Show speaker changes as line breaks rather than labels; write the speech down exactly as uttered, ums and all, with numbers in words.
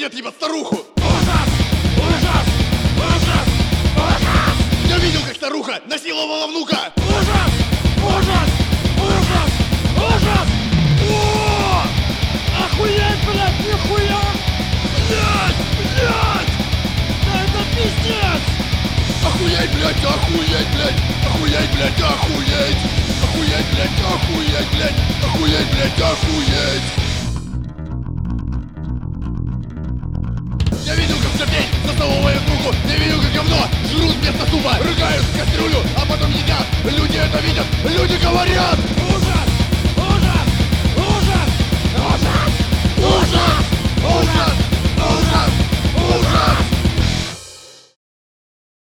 видят, ебать, старуху.
Ужас! Ужас! Ужас! Ужас!
Я видел, как старуха насиловала внука.
Ужас! Ужас! Ужас! Ужас! О! Охуеть, блядь, нихуя! Блядь! Блядь! Да это пиздец!
Охуеть, блядь, охуеть, блядь! Охуеть, блядь, охуеть! Охуеть, блядь, охуеть, блядь! Охуеть, блядь, охуеть! Я видел, как чертей засовывают руку. Я видел, как говно жрут вместо супа. Рыгают в кастрюлю, а потом едят. Люди это видят, люди говорят.